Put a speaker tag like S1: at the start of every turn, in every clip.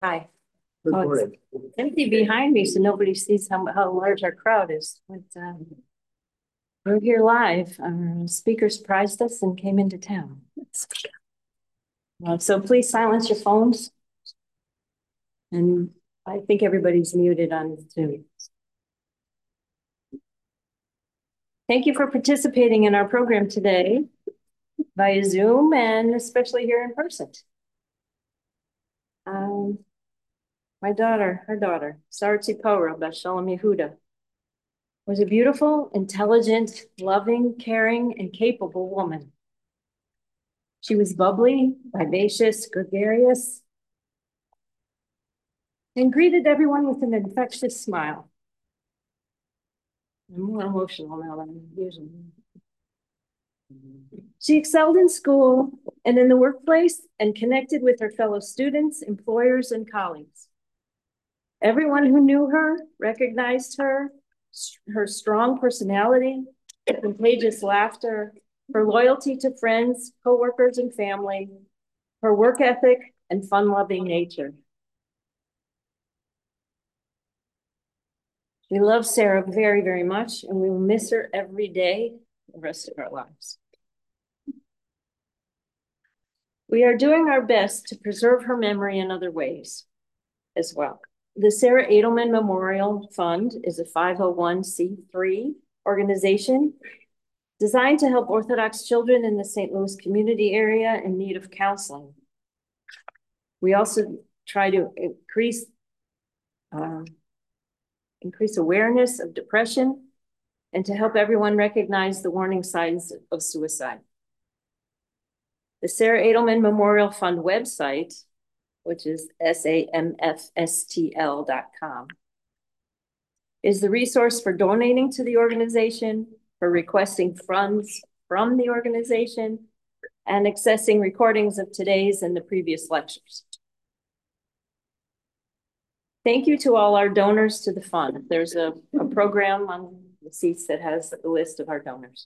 S1: Hi.
S2: Good
S1: Oh,
S2: morning.
S1: it's empty behind me, so nobody sees how large our crowd is. But, we're here live. Our speaker surprised us and came into town. So please silence your phones. And I think everybody's muted on Zoom. Thank you for participating in our program today via Zoom and especially here in person. Her daughter, Sarah Tzipora Bashalom Yehuda, was a beautiful, intelligent, loving, caring, and capable woman. She was bubbly, vivacious, gregarious, and greeted everyone with an infectious smile. I'm more emotional now than I'm usually. She excelled in school and in the workplace and connected with her fellow students, employers, and colleagues. Everyone who knew her recognized her strong personality, contagious laughter, her loyalty to friends, coworkers, and family, her work ethic, and fun-loving nature. We love Sarah very, very much, and we will miss her every day the rest of our lives. We are doing our best to preserve her memory in other ways as well. The Sarah Edelman Memorial Fund is a 501c3 organization designed to help Orthodox children in the St. Louis community area in need of counseling. We also try to increase awareness of depression and to help everyone recognize the warning signs of suicide. The Sarah Edelman Memorial Fund website, which is samfstl.com, is the resource for donating to the organization, for requesting funds from the organization, and accessing recordings of today's and the previous lectures. Thank you to all our donors to the fund. There's a program on the seats that has the list of our donors.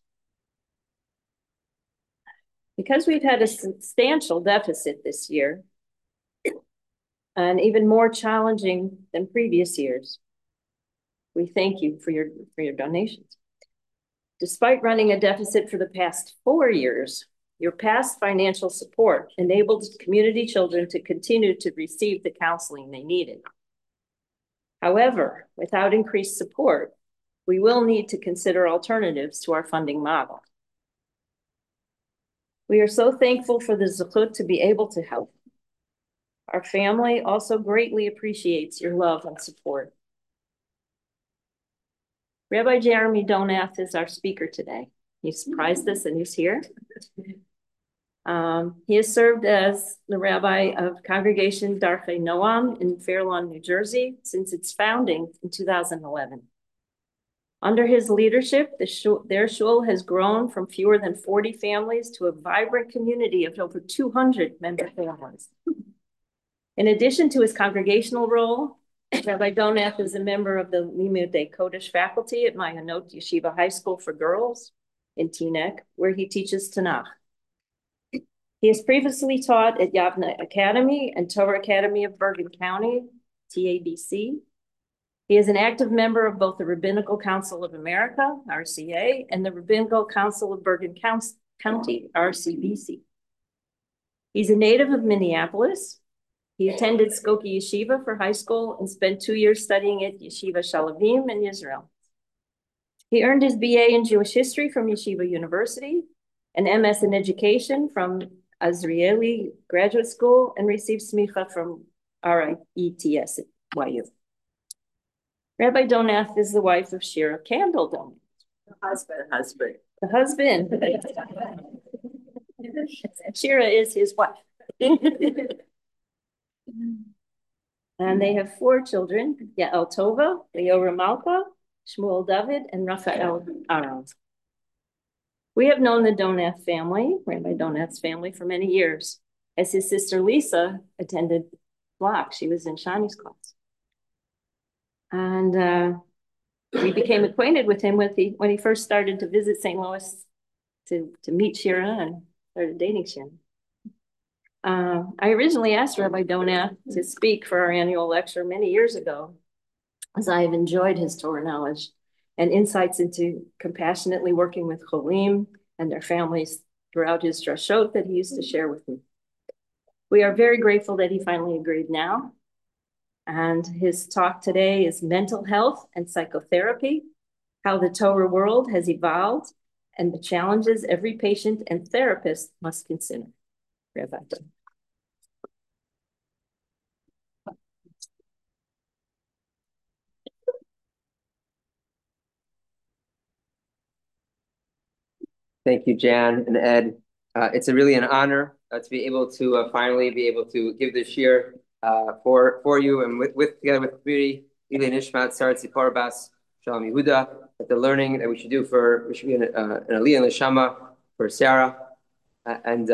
S1: Because we've had a substantial deficit this year, and even more challenging than previous years, we thank you for your donations. Despite running a deficit for the past 4 years, your past financial support enabled community children to continue to receive the counseling they needed. However, without increased support, we will need to consider alternatives to our funding model. We are so thankful for the zechut to be able to help. Our family also greatly appreciates your love and support. Rabbi Jeremy Donath is our speaker today. He surprised us and he's here. He has served as the rabbi of Congregation Darchei Noam in Fair Lawn, New Jersey, since its founding in 2011. Under his leadership, their shul has grown from fewer than 40 families to a vibrant community of over 200 member families. In addition to his congregational role, Rabbi Donath is a member of the Limudei Kodesh faculty at Mayanot Yeshiva High School for Girls in Teaneck, where he teaches Tanakh. He has previously taught at Yavne Academy and Torah Academy of Bergen County, TABC. He is an active member of both the Rabbinical Council of America, RCA, and the Rabbinical Council of Bergen County, RCBC. He's a native of Minneapolis. He attended Skokie Yeshiva for high school and spent 2 years studying at Yeshiva Shalavim in Israel. He earned his BA in Jewish History from Yeshiva University, an MS in Education from Azrieli Graduate School, and received smicha from RIETS at YU. Rabbi Donath is the wife of Shira Candle Donath. The husband. Shira is his wife. And they have 4 children, Yael Tova, Leora Malka, Shmuel David, and Raphael Aaron. We have known the Donath family, Rabbi Donath's family, for many years, as his sister Lisa attended block. She was in Shani's class. And we became acquainted with him when he first started to visit St. Louis to meet Shira and started dating Shira. I originally asked Rabbi Donat to speak for our annual lecture many years ago, as I have enjoyed his Torah knowledge and insights into compassionately working with Cholim and their families throughout his drashot that he used to share with me. We are very grateful that he finally agreed now. And his talk today is mental health and psychotherapy, how the Torah world has evolved, and the challenges every patient and therapist must consider. Rabbi.
S2: Thank you, Jan and Ed. It's really an honor to be able to finally be able to give this shir for you and together with the community. Ilay Nishmat Sarat Zipor Bas Shalom Yehuda. At the learning that we should be an Aliyah and Neshama for Sarah. And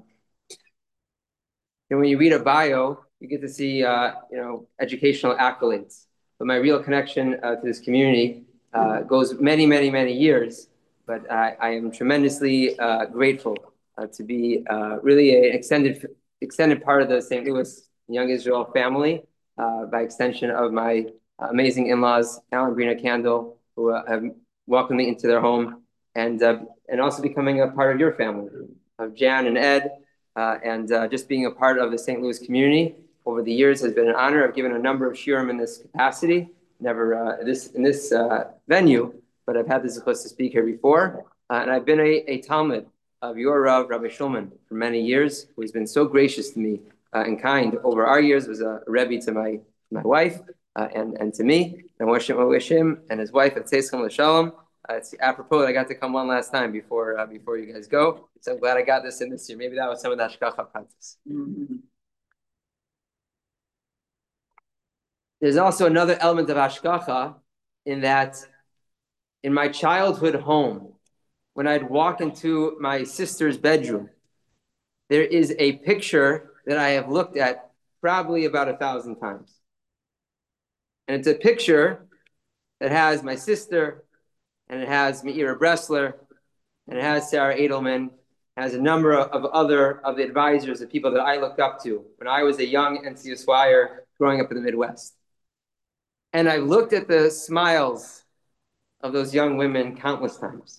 S2: when you read a bio, you get to see educational accolades. But my real connection to this community goes many, many, many years. But I am tremendously grateful to be really an extended part of the St. Louis Young Israel family, by extension of my amazing in-laws, Alan Brina Candle, who have welcomed me into their home, and also becoming a part of your family, of Jan and Ed, and just being a part of the St. Louis community over the years has been an honor. I've given a number of shiurim in this capacity, never in this venue, but I've had the zechus to speak here before. And I've been a Talmud of your Rav, Rabbi Shulman, for many years, who has been so gracious to me and kind over our years, was a Rebbe to my wife and to me. And wish him and his wife at Tzeschem L'Shalom. It's apropos that I got to come one last time before you guys go. So I'm glad I got this in this year. Maybe that was some of the Hashgacha Pratis. There's also another element of Hashgacha in that in my childhood home, when I'd walk into my sister's bedroom, there is a picture that I have looked at probably about 1,000 times. And it's a picture that has my sister, and it has Meira Bressler, and it has Sarah Edelman, has a number of other of the advisors, the people that I looked up to when I was a young NCU Swire growing up in the Midwest. And I looked at the smiles of those young women countless times.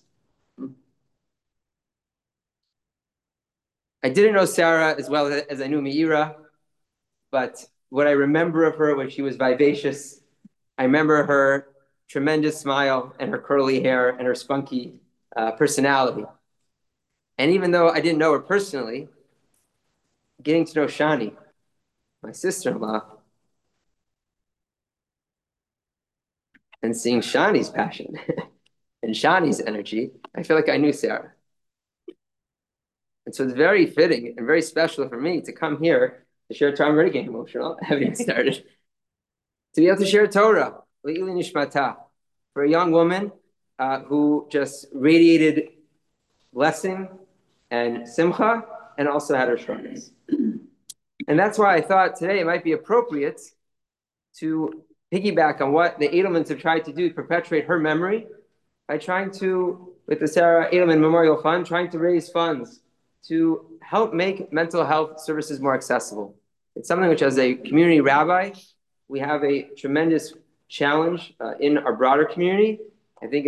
S2: I didn't know Sarah as well as I knew Meira, but what I remember of her when she was vivacious, I remember her tremendous smile and her curly hair and her spunky personality. And even though I didn't know her personally, getting to know Shani, my sister-in-law, and seeing Shani's passion and Shani's energy, I feel like I knew Sarah. And so it's very fitting and very special for me to come here to share Torah. I'm already getting emotional. I haven't even started. To be able to share Torah, Le'ili Nishmata, for a young woman who just radiated blessing and simcha, and also had her struggles. And that's why I thought today it might be appropriate to piggyback on what the Edelmans have tried to do to perpetuate her memory by trying to, with the Sarah Edelman Memorial Fund, trying to raise funds to help make mental health services more accessible. It's something which, as a community rabbi, we have a tremendous challenge in our broader community. I think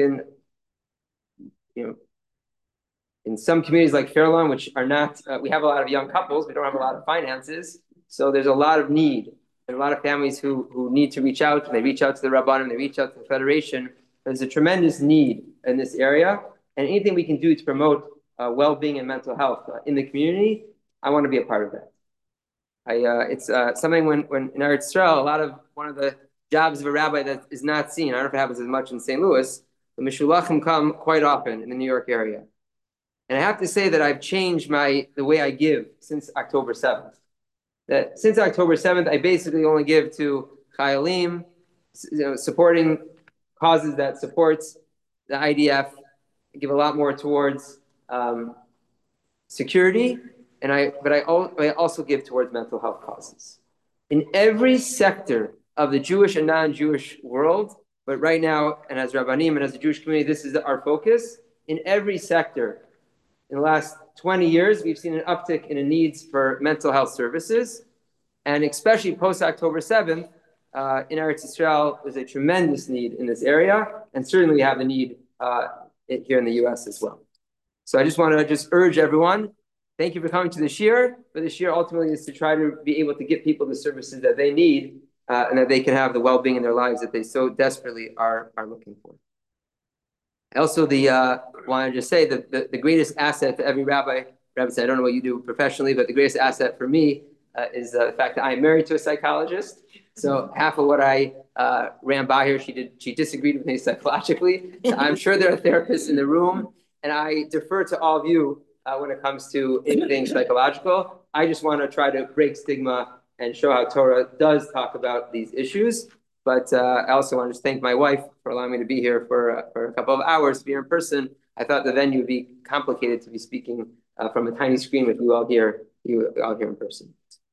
S2: in some communities like Fairlawn, which are not, we have a lot of young couples, we don't have a lot of finances, so there's a lot of need. There are a lot of families who need to reach out, and they reach out to the Rabbanim, they reach out to the Federation. There's a tremendous need in this area, and anything we can do to promote well-being and mental health in the community, I want to be a part of that. It's something when in Eretz Yisrael, one of the jobs of a rabbi that is not seen, I don't know if it happens as much in St. Louis, the Mishulachim come quite often in the New York area. And I have to say that I've changed the way I give since October 7th. That since October 7th, I basically only give to Chayalim, supporting causes that supports the IDF. I give a lot more towards security, but I also give towards mental health causes. In every sector of the Jewish and non-Jewish world, but right now, and as Rabbanim and as a Jewish community, this is our focus. In every sector, in the last 20 years, we've seen an uptick in the needs for mental health services. And especially post-October 7th, in Eretz Yisrael, there's a tremendous need in this area. And certainly we have a need here in the US as well. So I just want to urge everyone, thank you for coming to this year. But this year ultimately is to try to be able to get people the services that they need and that they can have the well-being in their lives that they so desperately are looking for. Also, wanted to say that the greatest asset to every rabbi said, I don't know what you do professionally, but the greatest asset for me is the fact that I am married to a psychologist. So half of what I ran by here, she disagreed with me psychologically. So I'm sure there are therapists in the room, and I defer to all of you when it comes to anything psychological. I just want to try to break stigma and show how Torah does talk about these issues. But I also want to just thank my wife for allowing me to be here for a couple of hours to be here in person. I thought the venue would be complicated to be speaking from a tiny screen with you all here in person.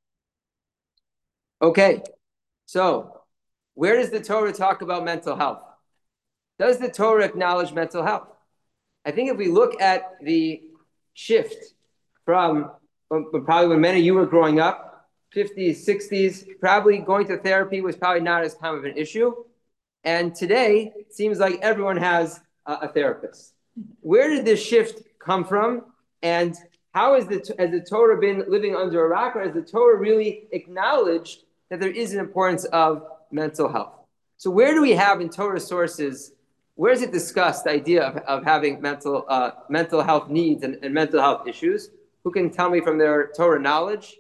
S2: Okay, so where does the Torah talk about mental health? Does the Torah acknowledge mental health? I think if we look at the shift from probably when many of you were growing up, 50s, 60s, probably going to therapy was probably not as common of an issue. And today, it seems like everyone has a therapist. Where did this shift come from? And how has the Torah been living under a rock? Or has the Torah really acknowledged that there is an importance of mental health? So where do we have in Torah sources, where is it discussed, the idea of having mental health needs and mental health issues? Who can tell me from their Torah knowledge?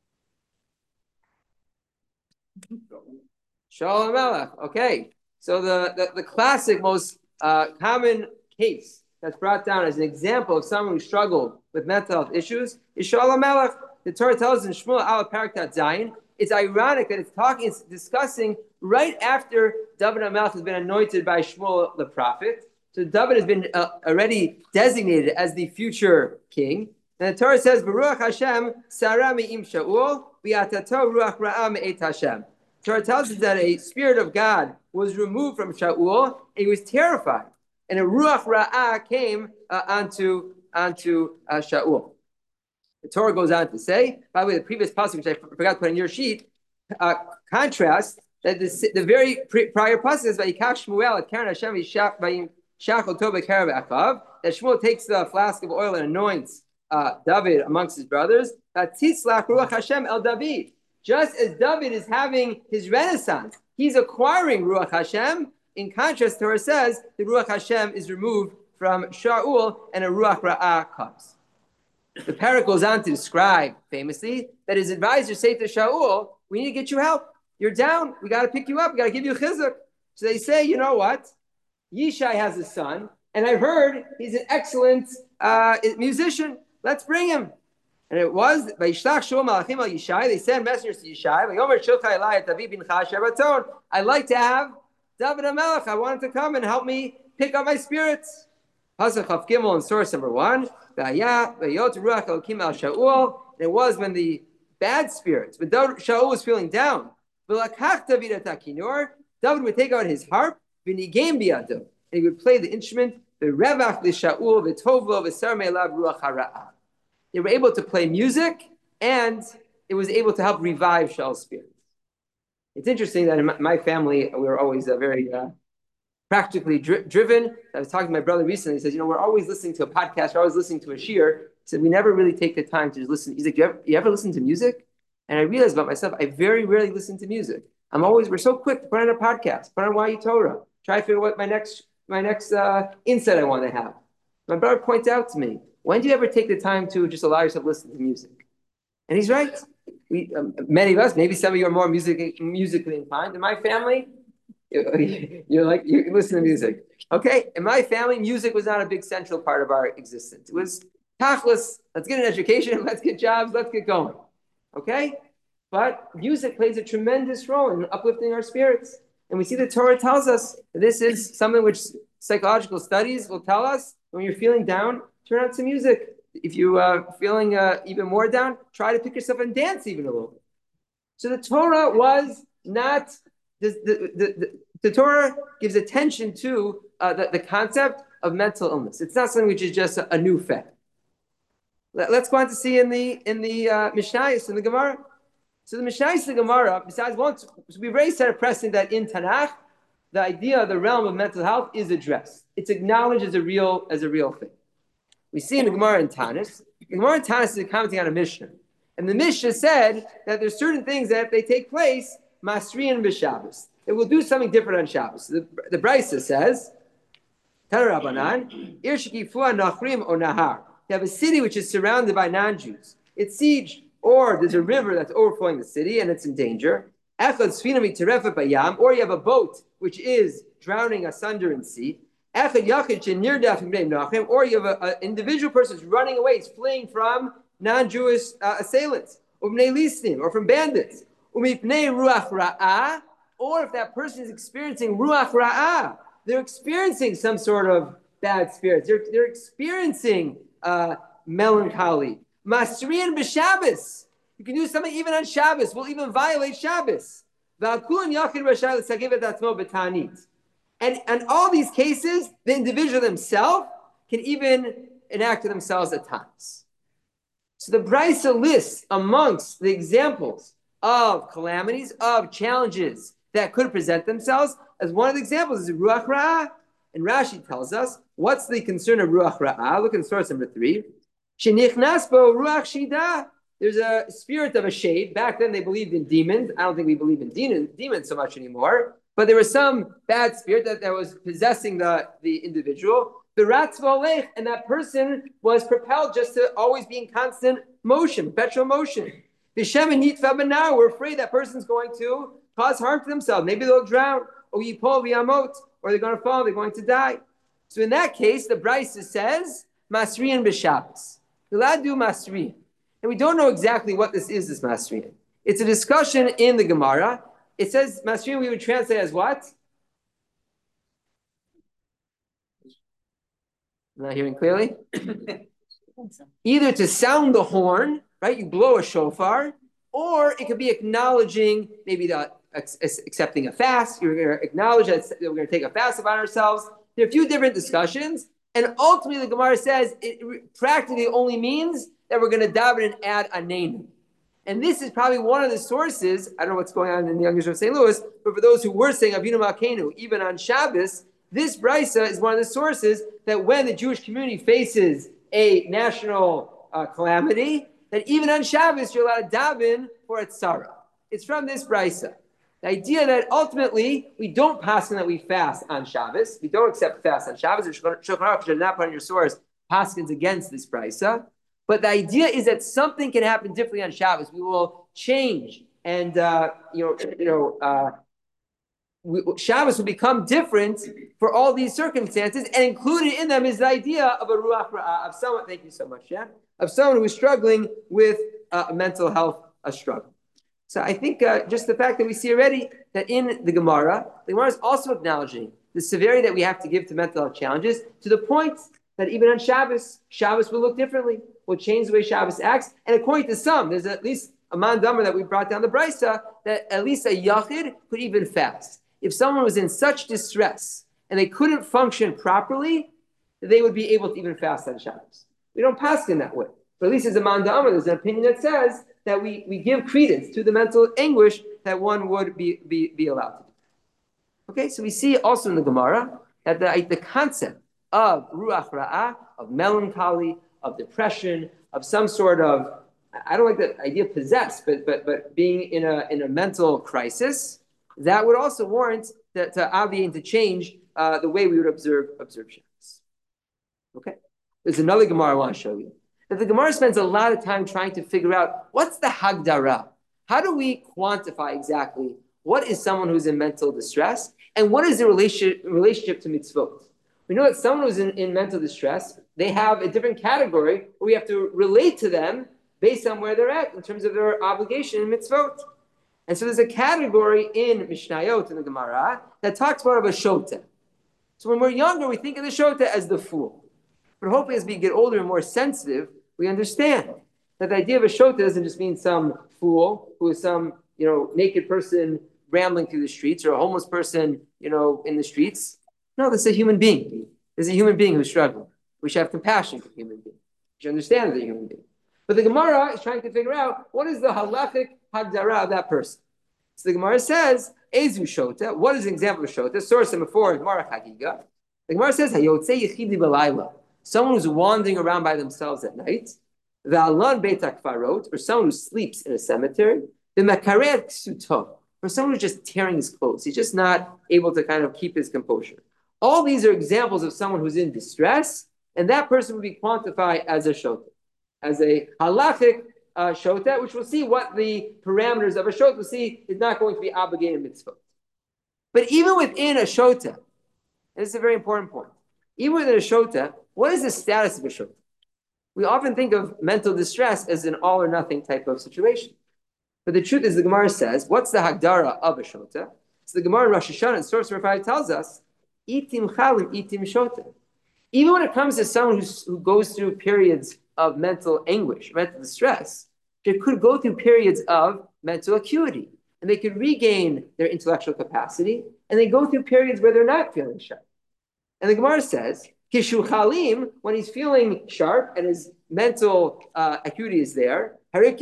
S2: Shaul HaMelech. Okay. So the classic, most common case that's brought down as an example of someone who struggled with mental health issues is Shaul HaMelech. The Torah tells us in Shmuel Aleph Parak Zayin. It's ironic that it's discussing right after David HaMelech has been anointed by Shmuel the prophet. So David has been already designated as the future king. And the Torah says, "Baruch Hashem Sara me'im Shaul v'atato ruach ra'a me'et Hashem." The Torah tells us that a spirit of God was removed from Shaul, and he was terrified, and a ruach ra'a came onto Shaul. The Torah goes on to say, by the way, the previous passage, which I forgot to put on your sheet, contrasts that the very prior passage is Vayikav Shmuel at Karen Hashem Shachol Tov B'Karav Achav, that Shmuel takes the flask of oil and anoints David amongst his brothers. Titzlach Ruach Hashem El David. Just as David is having his renaissance, he's acquiring Ruach Hashem. In contrast, Torah says the Ruach Hashem is removed from Shaul and a Ruach Ra'ah comes. The parak goes on to describe famously that his advisors say to Shaul, "We need to get you help. You're down. We got to pick you up. We got to give you a chizuk." So they say, "You know what? Yishai has a son, and I've heard he's an excellent musician. Let's bring him." And it was by Yishlach Shul Malachim al Yishai. They sent messengers to Yishai. I'd like to have David HaMelech. I want him to come and help me pick up my spirits. Pasuk Chaf Gimel in source number 1. It was when the bad spirits, when Shaul was feeling down, David would take out his harp, and he would play the instrument. They were able to play music, and it was able to help revive Shaul's spirit. It's interesting that in my family, we were always very practically driven. I was talking to my brother recently. He says, we're always listening to a podcast. We're always listening to a shiur. So we never really take the time to just listen. He's like, you ever listen to music? And I realized about myself, I very rarely listen to music. We're so quick to put on a podcast, put on YU Torah, try to figure out what my next insight I want to have. My brother points out to me, when do you ever take the time to just allow yourself to listen to music? And he's right. Many of us, maybe some of you are more musically inclined. In my family, you listen to music. Okay, in my family, music was not a big central part of our existence. It was tachlis, let's get an education, let's get jobs, let's get going. Okay? But music plays a tremendous role in uplifting our spirits. And we see the Torah tells us that this is something which psychological studies will tell us. When you're feeling down, turn on some music. If you are feeling even more down, try to pick yourself and dance even a little bit. So the Torah was not, the Torah gives attention to the concept of mental illness. It's not something which is just a new fact. Let's go on to see in the Mishnayos, in the Gemara. So the Mishnayos, the Gemara, besides one, so we already started pressing that in Tanakh, the idea of the realm of mental health is addressed. It's acknowledged as a real thing. We see in the Gemara in Tanis. The Gemara in Tanis is commenting on a Mishnah, and the Mishnah said that there's certain things that if they take place, Masriyan b'Shabbos, it will do something different on Shabbos. The Brisa says, Tanarabanan, Ir Shekifua Nachrim or Nahar. You have a city which is surrounded by non-Jews. It's sieged, or there's a river that's overflowing the city and it's in danger. Echad Sfina Mitarefa Bayam, or you have a boat which is drowning asunder in sea. Echad Yachid Shenirdaf Bnei Nachrim, or you have an individual person who's running away, he's fleeing from non-Jewish assailants, or Bnei Listim, or from bandits. Umipnei Ruach Ra'ah, or if that person is experiencing Ruach Ra'ah, they're experiencing some sort of bad spirits. They're experiencing melancholy. Masriyan b'Shabbos. You can do something even on Shabbos. We'll even violate Shabbos. And all these cases, the individual themselves can even enact to themselves at times. So the Brisa lists amongst the examples of calamities, of challenges that could present themselves, as one of the examples is Ruach Ra'ah. And Rashi tells us, what's the concern of Ruach Ra'ah? Look in source number 3. Shenichnas bo Ruach Shida. There's a spirit of a shade. Back then they believed in demons. I don't think we believe in demons so much anymore. But there was some bad spirit that was possessing the individual. And that person was propelled just to always be in constant motion, perpetual motion. We're afraid that person's going to cause harm to themselves. Maybe they'll drown, or yipol v'yamot, or they're going to fall, they're going to die. So in that case, the Brisa says, Masriyan b'Shabbos. You're allowed to do Masriyan. And we don't know exactly what this Masriyan. It's a discussion in the Gemara. It says Masriyan we would translate as what? I'm not hearing clearly. Either to sound the horn, right? You blow a shofar, or it could be acknowledging maybe accepting a fast. You're going to acknowledge that we're going to take a fast upon ourselves. There are a few different discussions, and ultimately the Gemara says it practically only means that we're going to daven and add a name. And this is probably one of the sources. I don't know what's going on in the Young Yeshiva of St. Louis, but for those who were saying Avinu Malkeinu, even on Shabbos, this Brisa is one of the sources that when the Jewish community faces a national calamity, that even on Shabbos you're allowed to daven for a tzara. It's from this Brisa. The idea that ultimately we don't paskin that we fast on Shabbos. We don't accept fast on Shabbos. Shulchan Aruch should not put on your source paskins against this Brisa. But the idea is that something can happen differently on Shabbos. We will change, and Shabbos will become different for all these circumstances, and included in them is the idea of a ruach ra'ah, of someone. Thank you so much, yeah, of someone who is struggling with mental health, a struggle. So I think just the fact that we see already that in the Gemara is also acknowledging the severity that we have to give to mental health challenges, to the point that even on Shabbos will look differently. Will change the way Shabbos acts. And according to some, there's at least a mandamar that we brought down the Brisa that at least a yachid could even fast. If someone was in such distress and they couldn't function properly, they would be able to even fast on Shabbos. We don't pass in that way. But at least as a mandamar, there's an opinion that says that we give credence to the mental anguish that one would be allowed to do. Okay, so we see also in the Gemara that the concept of ruach ra'ah, of melancholy, of depression, of some sort of, I don't like the idea of possessed, but being in a mental crisis, that would also warrant to obviate and to change the way we would observe Shabbos. Okay, there's another Gemara I want to show you. That the Gemara spends a lot of time trying to figure out what's the hagdara. How do we quantify exactly what is someone who's in mental distress, and what is the relationship to mitzvot? We know that someone who's in mental distress, they have a different category where we have to relate to them based on where they're at in terms of their obligation in mitzvot. And so there's a category in Mishnayot in the Gemara that talks about a shota. So when we're younger, we think of the shota as the fool. But hopefully as we get older and more sensitive, we understand that the idea of a shota doesn't just mean some fool who is some naked person rambling through the streets, or a homeless person in the streets. No, this is a human being. This is a human being who's struggling. We should have compassion for human beings. You understand that you're a human being. But the Gemara is trying to figure out what is the halachic hagdara of that person. So the Gemara says, Ezu Shota, what is an example of Shota? Source number 4 is Gemara Chagiga. The Gemara says, Hayotze Yechidi B'Layla, someone who's wandering around by themselves at night, V'alan Beit HaKfarot, or someone who sleeps in a cemetery, the Makarer Ksuto, or someone who's just tearing his clothes. He's just not able to kind of keep his composure. All these are examples of someone who's in distress, and that person would be quantified as a Shota, as a halachic shota, which we'll see what the parameters of a shota. We'll see is not going to be obligated mitzvot. But even within a shota, and this is a very important point, even within a shota, what is the status of a shota? We often think of mental distress as an all or nothing type of situation. But the truth is, the Gemara says, what's the hagdara of a shota? So the Gemara in Rosh Hashanah, and source number 5 tells us, itim chalim, itim shota. Even when it comes to someone who goes through periods of mental anguish, mental distress, they could go through periods of mental acuity, and they could regain their intellectual capacity, and they go through periods where they're not feeling sharp. And the Gemara says, Kishu Chalim, when he's feeling sharp and his mental acuity is there,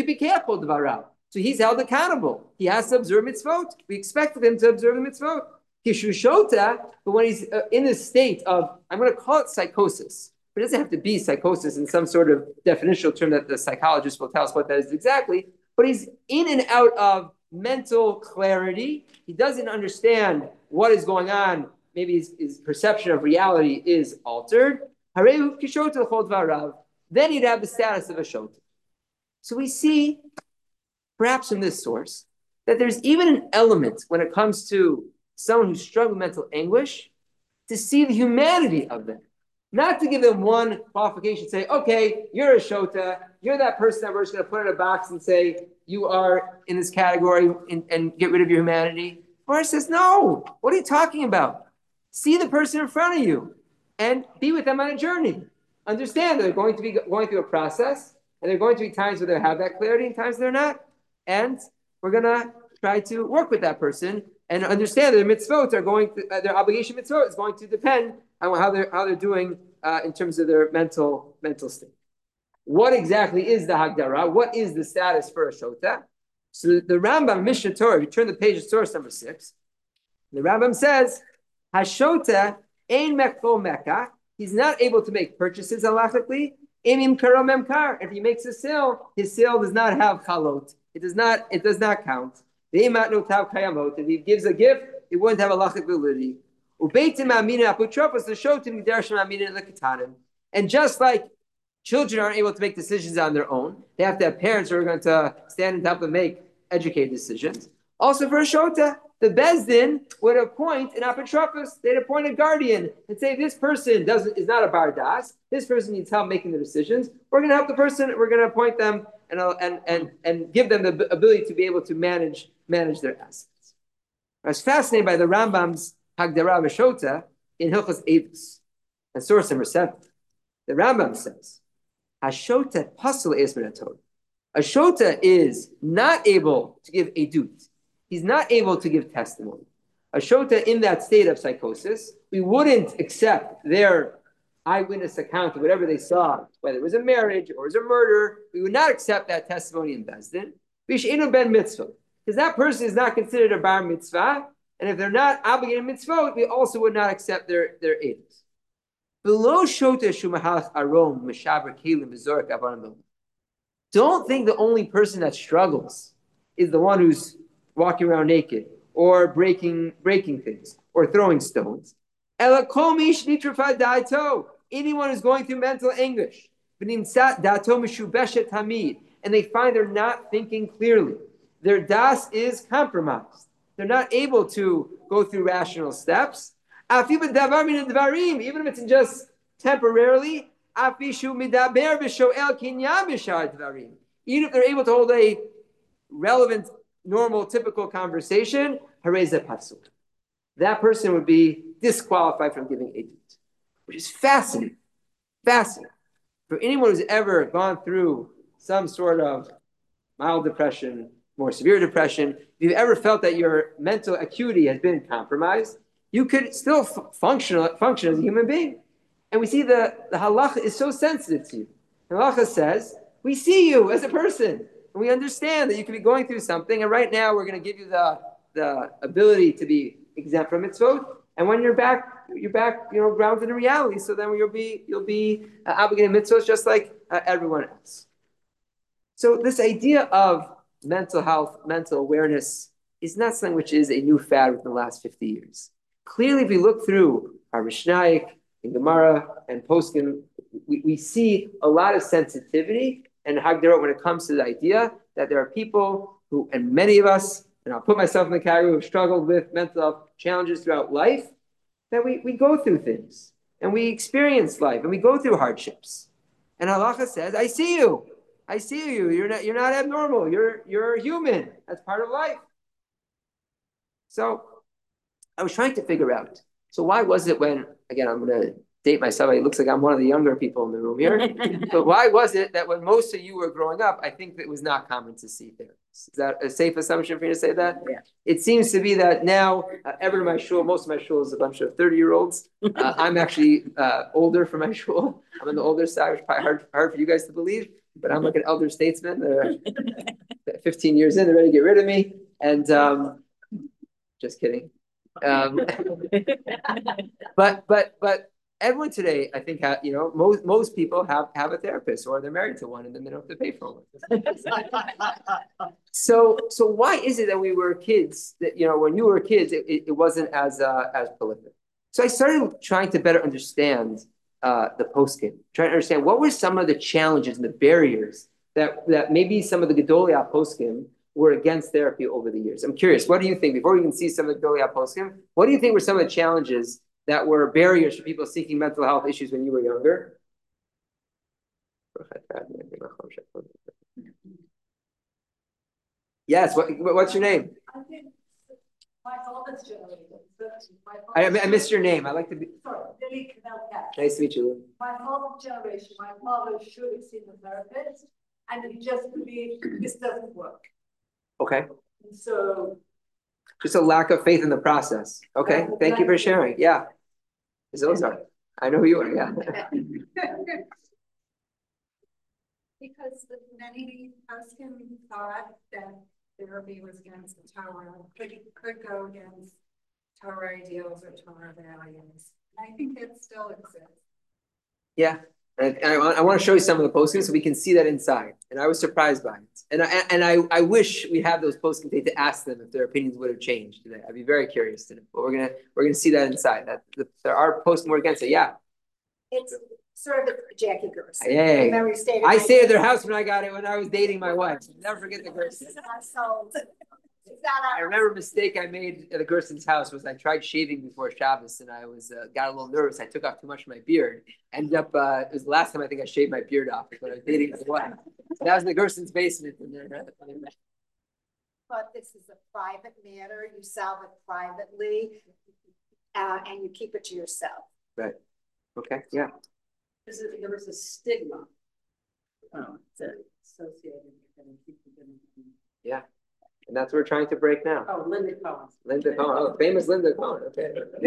S2: so he's held accountable. He has to observe mitzvot. We expect of him to observe the mitzvot. Kishu Shota, but when he's in this state of, I'm going to call it psychosis, but it doesn't have to be psychosis in some sort of definitional term that the psychologist will tell us what that is exactly, but he's in and out of mental clarity. He doesn't understand what is going on. Maybe his perception of reality is altered. Then he'd have the status of a shota. So we see, perhaps from this source, that there's even an element when it comes to someone who's struggling with mental anguish to see the humanity of them. Not to give them one qualification, say, okay, you're a shota, you're that person that we're just going to put in a box and say, you are in this category and get rid of your humanity. Gemara says, no, what are you talking about? See the person in front of you and be with them on a journey. Understand that they're going to be going through a process, and there are going to be times where they have that clarity and times they're not. And we're going to try to work with that person and understand that their mitzvot are going to, their obligation mitzvot is going to depend on how they're doing in terms of their mental state. What exactly is the Hagdara? What is the status for a Shota? So the Rambam Mishnah Torah, if you turn the page to source number 6, the Rambam says, Hashota ein meklo mekah. He's not able to make purchases halachically. Imim karo memkar. If he makes a sale, his sale does not have chalot. It does not count. If he gives a gift, it wouldn't have halachic validity. And just like children aren't able to make decisions on their own, they have to have parents who are going to stand and help them make educated decisions. Also for a shota, the Bezdin would appoint an apotropos. They'd appoint a guardian and say, this person is not a bardas. This person needs help making the decisions. We're going to help the person. We're going to appoint them and give them the ability to be able to manage their assets. I was fascinated by the Rambam's Hagdara V'Shota in Hilchos Eidos, and source number 7. The Rambam says, Hashota pasul es min haTorah. A shota is not able to give edut. He's not able to give testimony. A shota in that state of psychosis, we wouldn't accept their eyewitness account of whatever they saw, whether it was a marriage or it was a murder. We would not accept that testimony in Bezdin. V'she'enu ben mitzvah, because that person is not considered a bar mitzvah, and if they're not obligated mitzvot, we also would not accept their edus. Below shota shumahalach arom mishaber kelim v'zorak avarim. Don't think the only person that struggles is the one who's walking around naked or breaking things or throwing stones. Anyone who's going through mental anguish, and they find they're not thinking clearly. Their das is compromised. They're not able to go through rational steps. Even if it's just temporarily, even if they're able to hold a relevant, normal, typical conversation, that person would be disqualified from giving edut, which is fascinating. Fascinating. For anyone who's ever gone through some sort of mild depression, more severe depression, if you've ever felt that your mental acuity has been compromised, you could still function as a human being. And we see the halacha is so sensitive to you. Halacha says, we see you as a person, and we understand that you could be going through something, and right now we're going to give you the ability to be exempt from mitzvot, and when you're back, grounded in reality, so then you'll be obligated mitzvot just like everyone else. So this idea of mental health, mental awareness is not something which is a new fad within the last 50 years. Clearly, if we look through our Mishnayik and Gemara and Poskim, we see a lot of sensitivity and Hagdarot when it comes to the idea that there are people who, and many of us, and I'll put myself in the category, who have struggled with mental health challenges throughout life, that we go through things and we experience life and we go through hardships. And halacha says, I see you. I see you. You're not abnormal. You're human. That's part of life. So I was trying to figure out. So why was it when, again, I'm going to date myself. It looks like I'm one of the younger people in the room here. But why was it that when most of you were growing up, I think it was not common to see therapists? Is that a safe assumption for you to say that?
S1: Yeah.
S2: It seems to be that now, my shul, most of my shul is a bunch of 30-year-olds. I'm actually older for my shul. I'm on the older side, which is probably hard for you guys to believe. But I'm like an elder statesman. 15 years in, they're ready to get rid of me. And just kidding. But everyone today, I think, most people have a therapist or they're married to one and then they don't have to pay for one. So why is it that we were kids that, when you were kids, it wasn't as prolific? So I started trying to better understand the poskim, trying to understand what were some of the challenges and the barriers that maybe some of the Gedolia poskim were against therapy over the years. I'm curious, what do you think, before we can see some of the Gedolia poskim, what do you think were some of the challenges that were barriers for people seeking mental health issues when you were younger? Yes, what's your name?
S3: I think my father's generation.
S2: I missed your name. I like to be.
S3: Sorry, Lily Canal.
S2: Nice to meet you, Lou.
S3: My father's generation, my father should have seen a therapist, and he just believed this doesn't work.
S2: Okay.
S3: And so.
S2: Just a lack of faith in the process. Okay, thank you for sharing. Yeah. Those are. I know who you are. Yeah.
S4: Because many poskim thought that therapy was against the Torah, could go against Torah ideals or Torah values. And I think it still exists.
S2: Yeah. And I want to show you some of the postings so we can see that inside. And I was surprised by it. And I wish we had those postings today to ask them if their opinions would have changed today. I'd be very curious to know. But we're gonna see that inside. That there are posts more against it. Yeah.
S4: It's sort of Jackie Gerson.
S2: Hey, I stayed at their house when I was dating my wife. Never forget the Gerson. I remember a mistake I made at a Gerson's house was I tried shaving before Shabbos and I got a little nervous. I took off too much of my beard. Ended up it was the last time I think I shaved my beard off when I was dating my wife. So that was in the Gerson's basement.
S4: But this is a private matter. You solve it privately, and you keep it to yourself.
S2: Right. Okay. Yeah.
S3: There was a stigma. Associated with it.
S2: Yeah. And that's what we're trying to break now.
S3: Oh, Linda Cohen.
S2: Linda Cohen. Oh, famous Linda Cohen. Okay.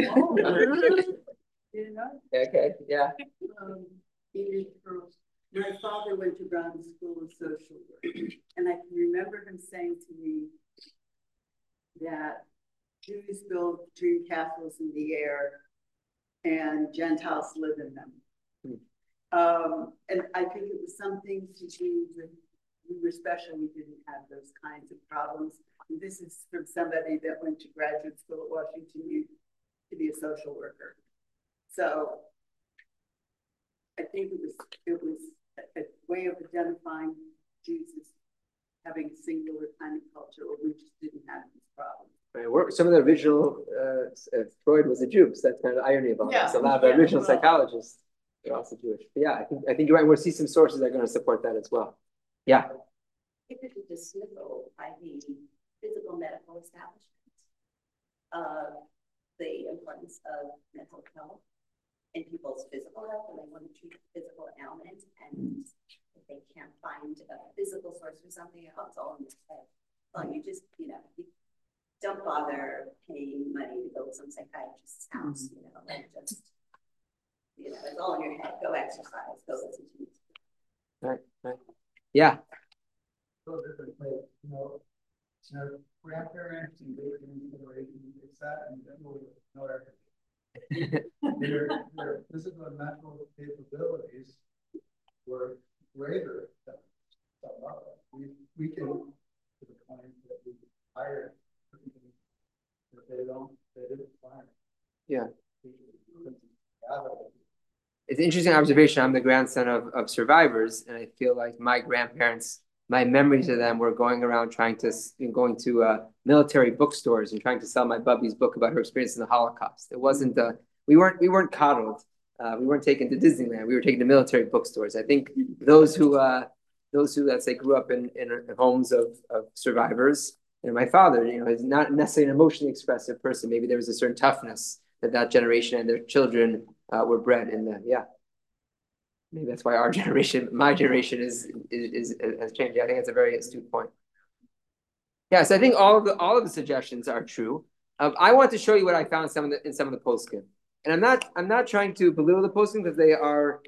S3: You know?
S2: Okay. Yeah.
S5: My father went to Brown School of Social Work, and I can remember him saying to me that Jews build dream castles in the air and Gentiles live in them. And I think it was something to do with we were special. We didn't have those kinds of problems. And this is from somebody that went to graduate school at Washington U to be a social worker. So I think it was a way of identifying Jews as having a singular kind of culture, where we just didn't have these problems.
S2: Right. Some of the original Freud was a Jew, so that's kind of the irony about it. So a lot of the original psychologists are also Jewish. But yeah, I think you're right. We'll see some sources that are going to support that as well. Yeah.
S6: If it's a dismissal by the physical medical establishment of the importance of mental health in people's physical health, and they want to treat the physical ailment, and if they can't find a physical source for something else, it's all in their head. Well, you just, you don't bother paying money to build some psychiatrist's house, and just, it's all in your head. Go exercise, go listen to music.
S2: Right. Yeah.
S7: So different way, grandparents and great generations, it's that and then we'll know their physical and mental capabilities were greater than some of us. We can, to the point that we hire that they didn't find.
S2: Yeah. It's an interesting observation. I'm the grandson of survivors, and I feel like my grandparents, my memories of them were going around going to military bookstores and trying to sell my bubby's book about her experience in the Holocaust. It wasn't we weren't coddled. We weren't taken to Disneyland. We were taken to military bookstores. I think those who let's say grew up in homes of survivors. And my father, is not necessarily an emotionally expressive person. Maybe there was a certain toughness that generation and their children were bred in them. Yeah. Maybe that's why my generation has changed. I think that's a very astute point. Yes, I think all of the suggestions are true. I want to show you what I found in some of the poskim, and I'm not trying to belittle the poskim because they are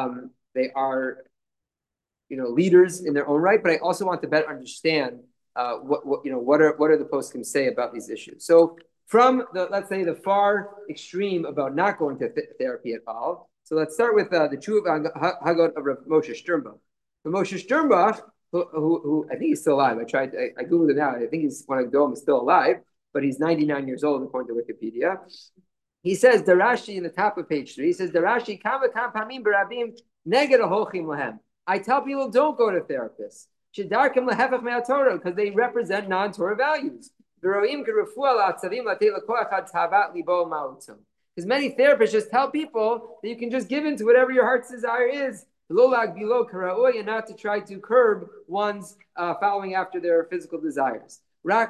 S2: leaders in their own right, but I also want to better understand what are the poskim say about these issues. So from let's say the far extreme about not going to therapy at all. So let's start with the Tshuva Hagot of Rav Moshe Sternbuch. Rav Moshe Sternbuch, who I think he's still alive. I googled it now. I think he's one of the Goim is still alive, but he's 99 years old according to Wikipedia. He says the Rashi in the top of page 3. He says the Rashi kama pamim barabim neged ahochim lahem. I tell people don't go to therapists. Shedarkim lehefach me'atorah because they represent non-Torah values. Because many therapists just tell people that you can just give in to whatever your heart's desire is, and not to try to curb one's following after their physical desires. Many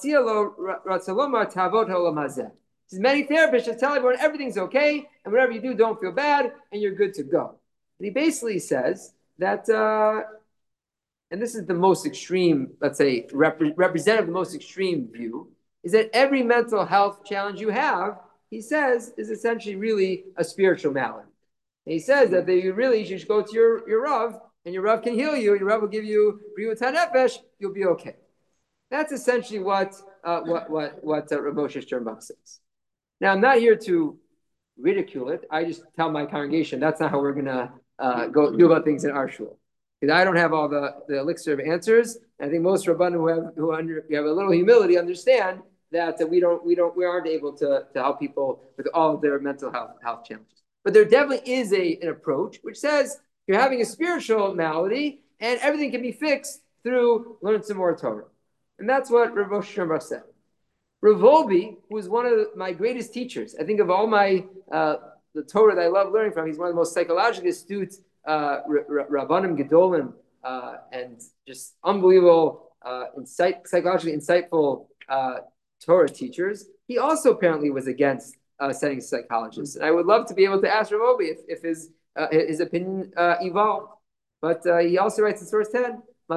S2: therapists just tell everyone everything's okay, and whatever you do, don't feel bad, and you're good to go. And he basically says that and this is the most extreme, let's say, representative of the most extreme view, is that every mental health challenge you have, he says, is essentially really a spiritual malady. And he says that you should go to your Rav, and your Rav can heal you, your Rav will give you Briut HaNefesh, you'll be okay. That's essentially what Rav Moshe Sternbuch says. Now, I'm not here to ridicule it. I just tell my congregation that's not how we're going to go do about things in our shul. Because I don't have all the elixir of answers. I think most Rabbanim who have a little humility understand that we aren't able to help people with all of their mental health challenges. But there definitely is an approach which says you're having a spiritual malady and everything can be fixed through learning some more Torah. And that's what Rav Moshe Sternbuch said. Rav Wolbe, who is one of my greatest teachers, I think of all my the Torah that I love learning from, he's one of the most psychologically astute Rabbanim Gedolim, and just unbelievable, psychologically insightful Torah teachers. He also apparently was against sending psychologists. And I would love to be able to ask Rav Wolbe if his opinion evolved. But he also writes in source 10, we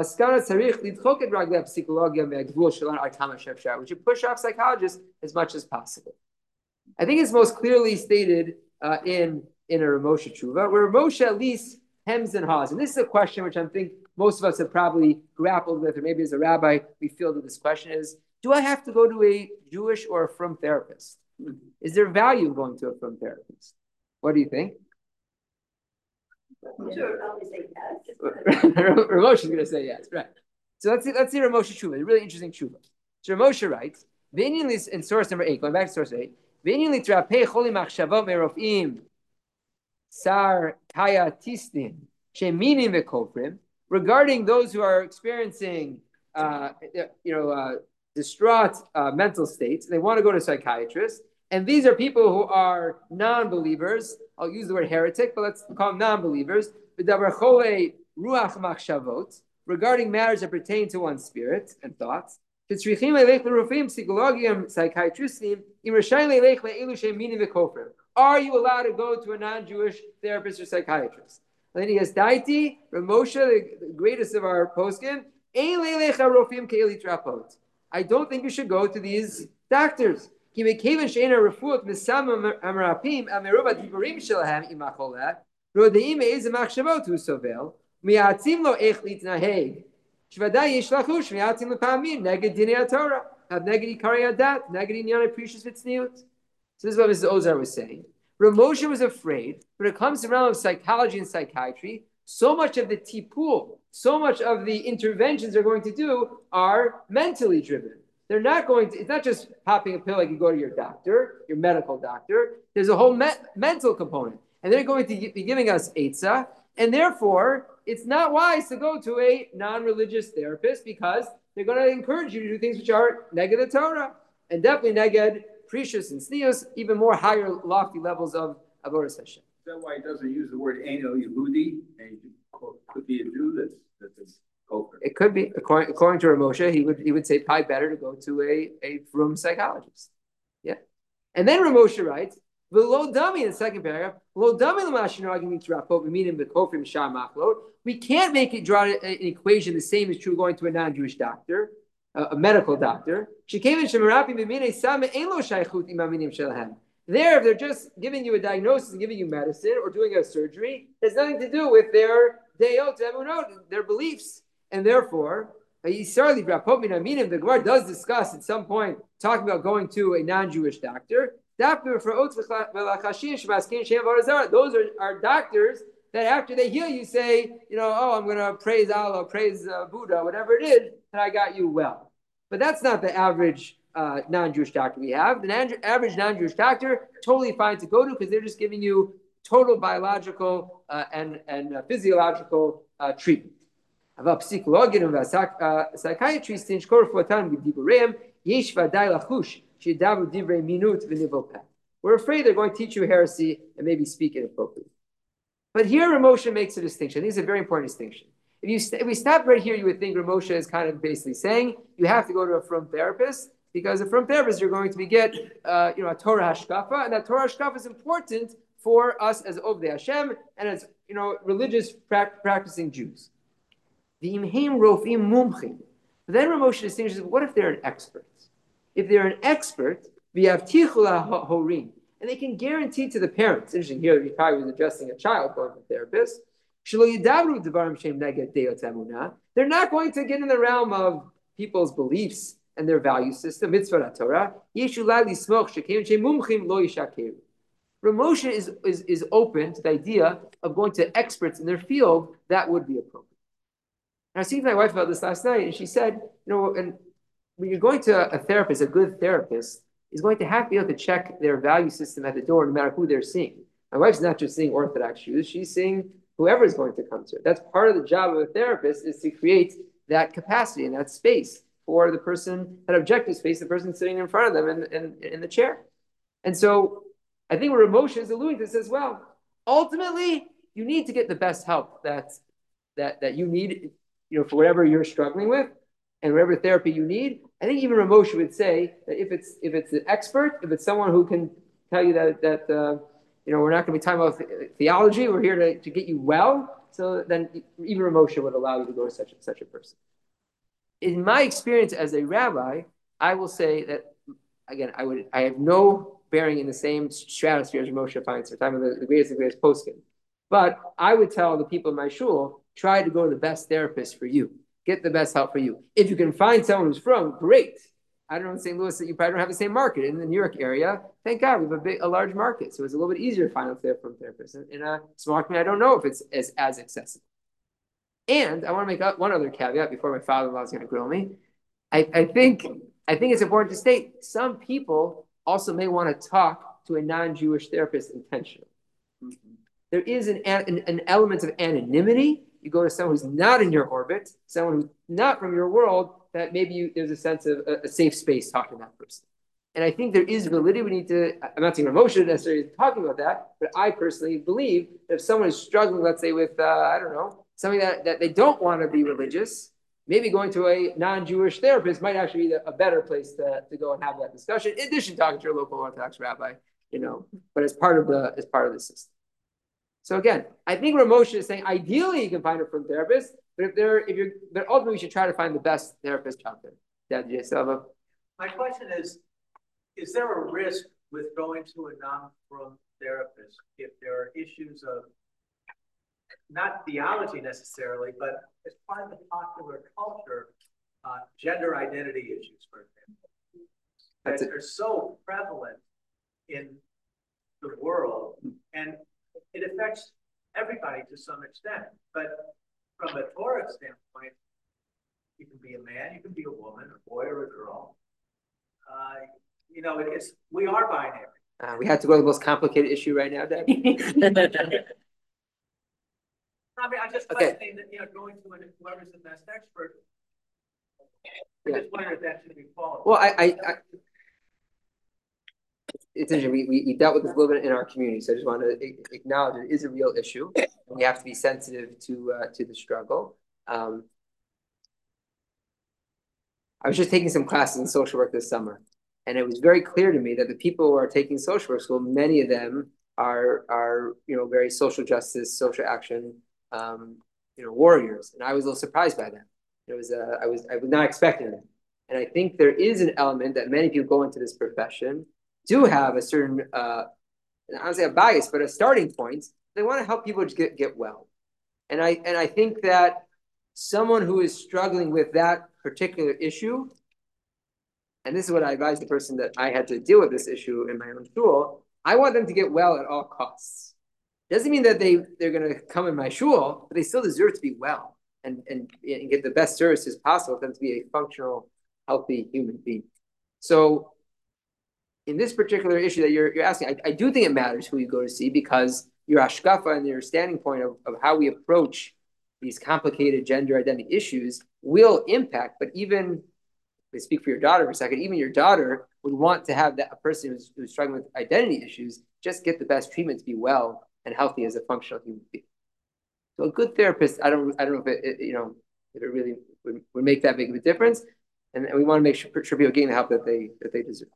S2: should push off psychologists as much as possible. I think it's most clearly stated in a Rav Moshe Tshuva, where Rav Moshe at least hems and haws. And this is a question which I think most of us have probably grappled with, or maybe as a rabbi, we feel that this question is, do I have to go to a Jewish or a frum therapist? Is there value in going to a frum therapist? What do you think?
S6: Sure, I'll say yes.
S2: Rav Moshe is going to say yes, right. So let's see Rav Moshe Tshuva, a really interesting Tshuva. So Rav Moshe writes, in source number 8, going back to source 8, Sar Kaya Tistin Sheminim Vekofrim, regarding those who are experiencing distraught mental states, they want to go to psychiatrists, and these are people who are non-believers. I'll use the word heretic, but let's call them non-believers. Ruach Machshavot, regarding matters that pertain to one's spirit and thoughts. Are you allowed to go to a non-Jewish therapist or psychiatrist? And then he has Daiti, Rav Moshe, the greatest of our poskim. I don't think you should go to these doctors. Mi'atzim lo eich litnaheg. Shvadai yishlachu shmi'atzim lepamim neged dinei Torah. Have neged ikari adat, neged inyan precious v'tzniut. So this is what Mrs. Ozar was saying. Rav Moshe was afraid when it comes to the realm of psychology and psychiatry, so much of the tipul, so much of the interventions they're going to do are mentally driven. They're not going to, it's not just popping a pill like you go to your doctor, your medical doctor. There's a whole mental component. And they're going to be giving us eitzah. And therefore, it's not wise to go to a non-religious therapist because they're going to encourage you to do things which are neged the Torah. And definitely neged precious and sneos, even more higher, lofty levels of avodas Hashem.
S8: Is that why he doesn't use the word Eino Yehudi? And could be a Jew that's kosher.
S2: It could be, according to Rav Moshe, he would say probably better to go to a room psychologist. Yeah. And then Rav Moshe writes, V'lo dami in the second paragraph, lo dami l'mashino agim mitzrapot v'minim v'kofrim shar machlot. We can't make it draw an equation the same is true going to a non-Jewish doctor, a medical doctor. There, if they're just giving you a diagnosis and giving you medicine or doing a surgery, it has nothing to do with their deyot, their beliefs. And therefore, the Gemara does discuss at some point talking about going to a non-Jewish doctor. Those are doctors that after they heal you say, I'm going to praise Allah, praise Buddha, whatever it is, and I got you well. But that's not the average non-Jewish doctor we have. The average non-Jewish doctor, totally fine to go to because they're just giving you total biological and physiological treatment. We're afraid they're going to teach you heresy and maybe speak inappropriately. But here Rav Moshe makes a distinction. I think it's a very important distinction. If we stop right here, you would think Rav Moshe is kind of basically saying you have to go to a frum therapist because a frum therapist you're going to get a Torah hashkafa, and that Torah hashkafa is important for us as Ovdei Hashem and as religious practicing Jews. The imheim rofim mumchim. Then Rav Moshe distinguishes, what if they're an expert? If they're an expert, v'yavtichu horim, and they can guarantee to the parents. Interesting here, he probably was addressing a child going to a therapist. They're not going to get in the realm of people's beliefs and their value system. Mitzvah Torah. Rav Moshe is open to the idea of going to experts in their field. That would be appropriate. And I was speaking to my wife about this last night, and she said, and when you're going to a therapist, a good therapist is going to have to be able to check their value system at the door, no matter who they're seeing. My wife's not just seeing Orthodox Jews; she's seeing whoever is going to come to her. That's part of the job of a therapist, is to create that capacity and that space for the person, that objective space, the person sitting in front of them in the chair. And so I think what Rav Moshe is alluding to this as well. Ultimately, you need to get the best help that you need, for whatever you're struggling with and whatever therapy you need. I think even Rav Moshe would say that if it's an expert, if it's someone who can tell you that we're not going to be talking about theology. We're here to get you well. So then even Rav Moshe would allow you to go to such a person. In my experience as a rabbi, I will say that, again, I have no bearing in the same stratosphere as Rav Moshe Feinstein, time of the greatest poskim. But I would tell the people in my shul, try to go to the best therapist for you. Get the best help for you. If you can find someone who's great. I don't know in St. Louis that you probably don't have the same market. In the New York area, thank God, we have a large market. So it's a little bit easier to find a therapist. In a small community, I don't know if it's as accessible. And I want to make one other caveat before my father-in-law is going to grill me. I think it's important to state some people also may want to talk to a non-Jewish therapist intentionally. Mm-hmm. There is an element of anonymity. You go to someone who's not in your orbit, someone who's not from your world, that maybe there's a sense of a safe space talking to that person. And I think there is validity. We need to, I'm not saying Rav Moshe necessarily talking about that, but I personally believe that if someone is struggling, let's say with, something that they don't want to be religious, maybe going to a non-Jewish therapist might actually be a better place to go and have that discussion, in addition to talking to your local Orthodox rabbi, but as part of the system. So again, I think Rav Moshe is saying ideally you can find a frum therapist, but but ultimately we should try to find the best therapist out there.
S9: My question is there a risk with going to a non-frum therapist if there are issues of not theology necessarily, but as part of the popular culture, gender identity issues, for example, that are so prevalent in the world, and it affects everybody to some extent. But from a Torah standpoint, you can be a man, you can be a woman, a boy or a girl. You know, we are binary.
S2: We have to go to the most complicated issue right now, Deb.
S9: I mean, I'm just questioning that, you know, going to whoever's the best expert. I just wonder if that should be followed.
S2: Well, it's interesting. We dealt with this a little bit in our community, so I just want to acknowledge it is a real issue. We have to be sensitive to the struggle. I was just taking some classes in social work this summer, and it was very clear to me that the people who are taking social work school, many of them are very social justice, social action, warriors, and I was a little surprised by that. I was not expecting that, and I think there is an element that many people go into this profession do have a certain, I don't say a bias, but a starting point. They want to help people get well, and I think that someone who is struggling with that particular issue, and this is what I advised the person that I had to deal with this issue in my own shul, I want them to get well at all costs. Doesn't mean that they're going to come in my shul, but they still deserve to be well and get the best services possible for them to be a functional, healthy human being. So in this particular issue that you're asking, I do think it matters who you go to see, because your ashkafa and your standing point of how we approach these complicated gender identity issues will impact. But even, to speak for your daughter for a second, even your daughter would want to have that a person who's struggling with identity issues just get the best treatment to be well and healthy as a functional human being. So a good therapist, I don't know if it really would make that big of a difference, and we want to make sure people are getting the help that they deserve.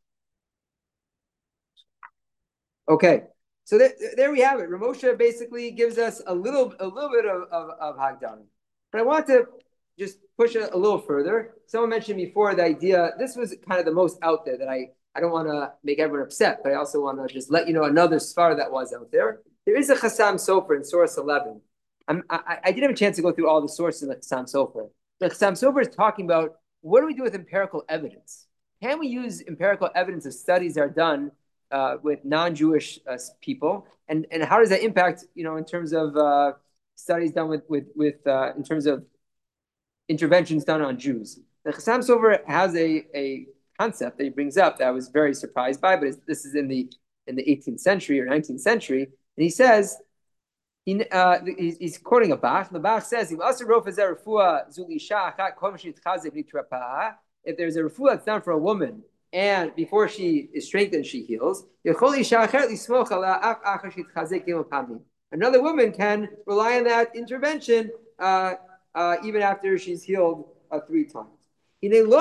S2: Okay, so there we have it. Ramosha basically gives us a little bit of Hagdara, but I want to just push it a little further. Someone mentioned before the idea. This was kind of the most out there that I don't want to make everyone upset, but I also want to just let you know another sfar that was out there. There is a Chassam Sofer in source 11. I didn't have a chance to go through all the sources of the Chassam Sofer. The Chassam Sofer is talking about what do we do with empirical evidence? Can we use empirical evidence of studies that are done with non-Jewish people, and how does that impact, in terms of studies done with in terms of interventions done on Jews? The Chassam Sofer has a concept that he brings up that I was very surprised by, but this is in the 18th century or 19th century, and he says, he's quoting a Bach. The Bach says, if there's a refuah that's done for a woman, and before she is strengthened, she heals, another woman can rely on that intervention even after she's healed 3 times. And the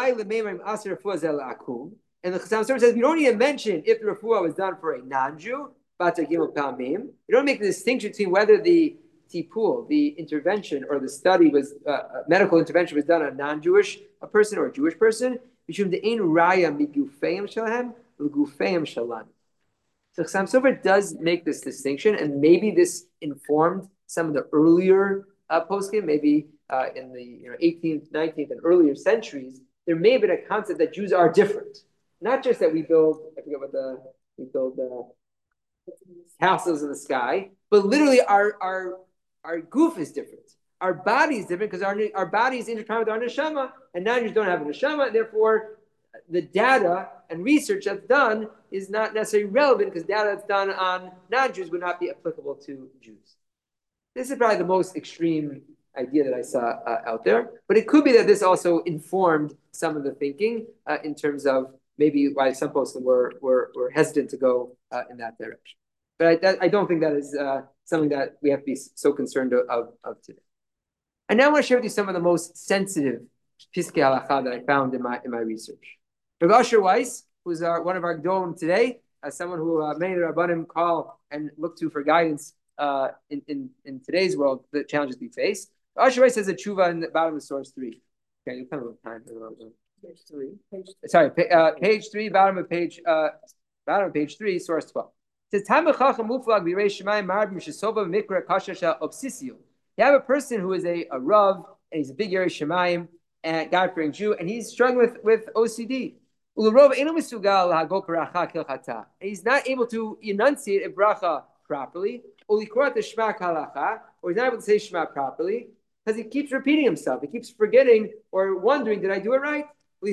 S2: Chassam Sofer says, you don't even mention if the refuah was done for a non-Jew. You don't make the distinction between whether the tipul, the intervention or the study was medical intervention was done on a non-Jewish person or a Jewish person. So Chassam Sofer does make this distinction, and maybe this informed some of the earlier poskim, maybe in the 18th, 19th, and earlier centuries. There may have been a concept that Jews are different, not just that we build castles in the sky, but literally our goof is different. Our body is different because our body is intertwined with our neshama, and non-Jews don't have a neshama, and therefore the data and research that's done is not necessarily relevant because data that's done on non-Jews would not be applicable to Jews. This is probably the most extreme idea that I saw out there, but it could be that this also informed some of the thinking in terms of maybe why some folks were hesitant to go in that direction. But I don't think that is something that we have to be so concerned of today. I now want to share with you some of the most sensitive Piskei Halacha that I found in my research. Rav Asher Weiss, who's one of our Gedolim today, as someone who many of the Rabbanim call and look to for guidance in today's world, the challenges we face. Rav Asher Weiss has a tshuva in the bottom of source 3. Okay, you kind of time. Page 3. Sorry, page 3, bottom of page 3, source 12. It says, you have a person who is a Rav, and he's a big Yerei Shemayim, and God-fearing Jew, and he's struggling with OCD. And he's not able to enunciate a bracha properly, or he's not able to say Shema properly, because he keeps repeating himself. He keeps forgetting or wondering, did I do it right?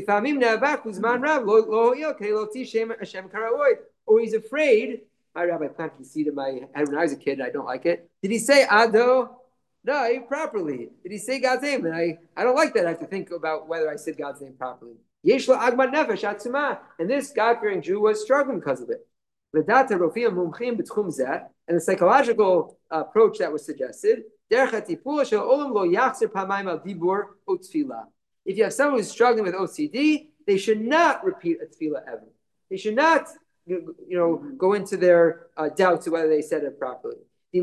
S2: Or he's afraid. My rabbi planted the seed in my head when I was a kid, and I don't like it. Did he say Ado? No, properly. Did he say God's name? And I don't like that. I have to think about whether I said God's name properly. And this God-fearing Jew was struggling because of it. And the psychological approach that was suggested, if you have someone who's struggling with OCD, they should not repeat a tefillah ever. They should not, go into their doubts of whether they said it properly. And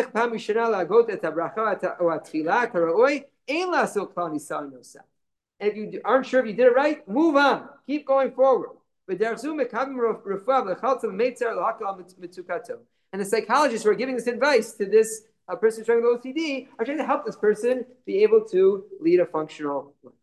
S2: if you aren't sure if you did it right, move on. Keep going forward. And the psychologists who are giving this advice to this person struggling with OCD are trying to help this person be able to lead a functional life.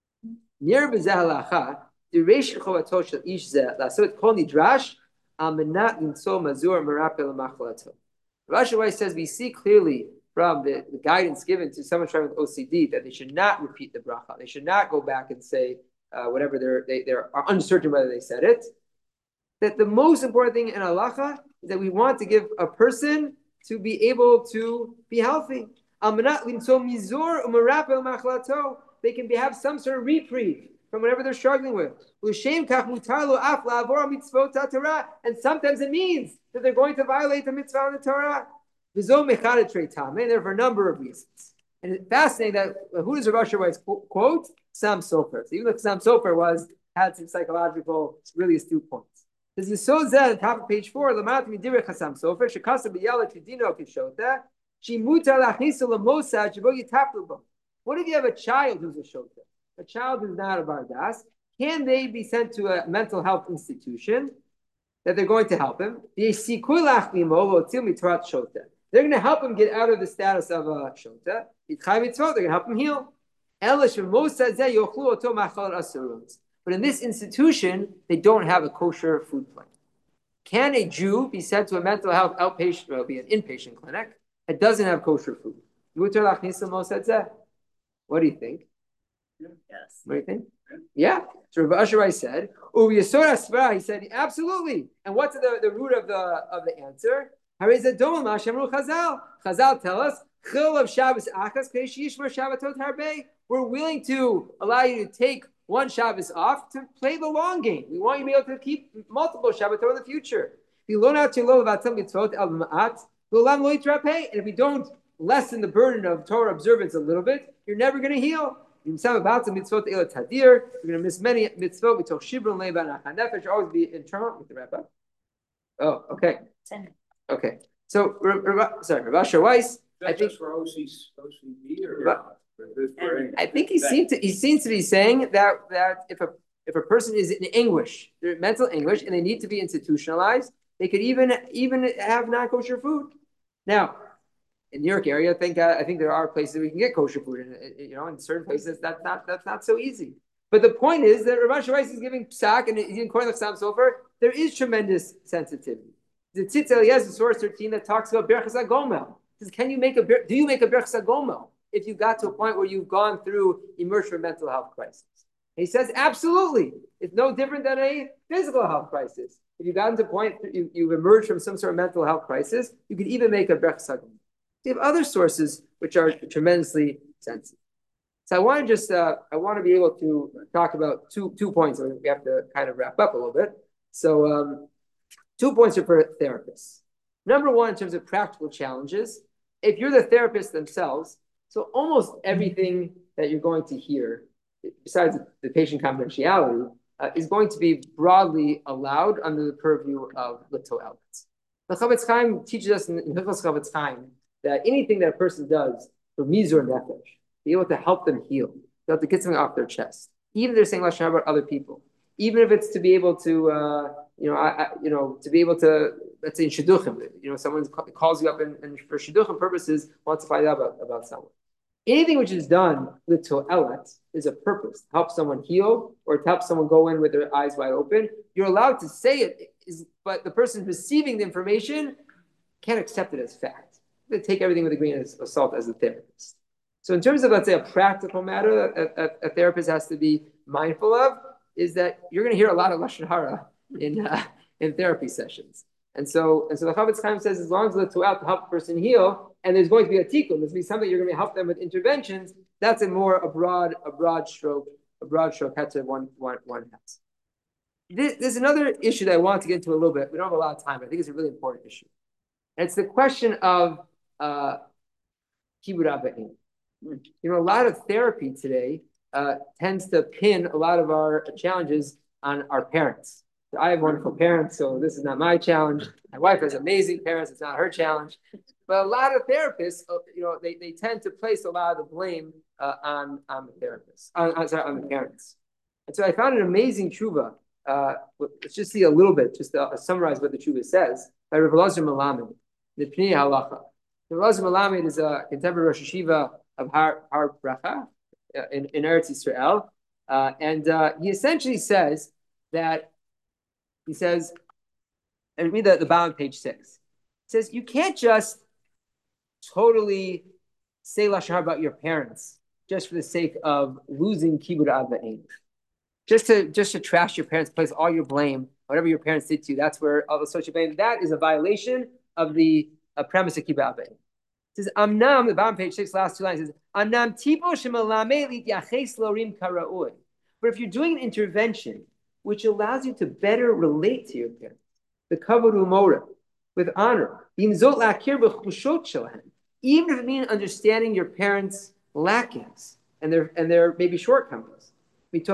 S2: Rashi Weiss says we see clearly from the guidance given to someone struggling with OCD that they should not repeat the bracha. They should not go back and say whatever they are uncertain whether they said it. That the most important thing in halacha is that we want to give a person to be able to be healthy. They can have some sort of reprieve from whatever they're struggling with. And sometimes it means that they're going to violate the mitzvah on the Torah. And they're for a number of reasons. And it's fascinating that who does Rav Asher Weiss quote? Sam Sofer. So even if Sam Sofer had some psychological, really astute points. There's a so at the top of page 4, Lamat Midirech Sam Sofer, Shekasa B'Yala Tidino Kishota, Shimuta Lachnisa Lamosa Shebo Yitaplubo. What if you have a child who's a shota? A child who's not a bardas? Can they be sent to a mental health institution that they're going to help him? They're going to help him get out of the status of a shota. They're going to help him heal. But in this institution, they don't have a kosher food plan. Can a Jew be sent to a mental health outpatient, well, be an inpatient clinic that doesn't have kosher food? What do you think?
S1: Yes.
S2: What do you think? Yeah. So Rav Asher Weiss said, he said, absolutely. And what's the root of the answer? Chazal tell us, we're willing to allow you to take one Shabbos off to play the long game. We want you to be able to keep multiple Shabbatot in the future. And if we don't lessen the burden of Torah observance a little bit, you're never going to heal. You're going to miss many mitzvot. You'll always be in trouble with the wrap up. Oh, okay. Okay. So, Rav Asher Weiss, I think
S8: for OCD or
S2: I think he seems to be saying that if a person is in anguish, they're mental anguish, and they need to be institutionalized, they could even have non-kosher food. Now, in New York area, I think there are places we can get kosher food, and in certain places that's not so easy. But the point is that Rav Asher Weiss is giving psak, and he's in Kohen Sam Sofer. There is tremendous sensitivity. The Tzitz Eliezer, source 13, that talks about berachas hagomel. Says, do you make a berachas hagomel if you got to a point where you've gone through immersion from mental health crisis? And he says, absolutely. It's no different than a physical health crisis. If you've gotten to a point you've emerged from some sort of mental health crisis, you could even make a berachas hagomel. You have other sources which are tremendously sensitive. So I want to be able to talk about two points. We have to kind of wrap up a little bit. So 2 points are for therapists. Number one, in terms of practical challenges, if you're the therapist themselves, so almost everything that you're going to hear, besides the patient confidentiality, is going to be broadly allowed under the purview of Litto Elbitz. The Chavetz Chaim teaches us in Hilchos Chavetz Chaim that anything that a person does for mizur nefesh, be able to help them heal, be able to get something off their chest, even if they're saying lashon hara about other people, even if it's to be able to, to be able to let's say in shidduchim, someone calls you up and for shidduchim purposes wants to find out about someone. Anything which is done with to'elet is a purpose, to help someone heal or to help someone go in with their eyes wide open. You're allowed to say it, but the person receiving the information can't accept it as fact. They take everything with a grain of salt as a therapist. So in terms of, let's say, a practical matter that a therapist has to be mindful of is that you're going to hear a lot of lashon hara in therapy sessions. And so the Chafetz Chaim says, as long as it's throughout to help the person heal, and there's going to be a tikkun, there's going to be something you're going to help them with interventions. That's a broad stroke heter one has. There's another issue that I want to get into a little bit. We don't have a lot of time, but I think it's a really important issue. And it's the question of kibud avim. A lot of therapy today tends to pin a lot of our challenges on our parents. I have wonderful parents, so this is not my challenge. My wife has amazing parents; it's not her challenge. But a lot of therapists, they tend to place a lot of the blame on the therapists, on the parents. And so I found an amazing tshuva. Let's just see a little bit, just to summarize what the tshuva says by Rav Elazar Melamed, the Pnei Halacha. Rav Elazar Melamed is a contemporary Rosh Yeshiva of Har Bracha in Eretz Yisrael, and he essentially says that. He says, and read the bottom of page 6. It says, you can't just totally say lashon hara about your parents just for the sake of losing kibud avim. Just to trash your parents, place all your blame, whatever your parents did to you, that's where all the social blame, that is a violation of the premise of kibud avim. It says, Amnam, the bottom of page 6, last 2 lines, says, Amnam tipo shemalame lityaches lorim karaui. But if you're doing an intervention which allows you to better relate to your parents, the kavod umora, with honor, even if it means understanding your parents' lackings and their maybe shortcomings, and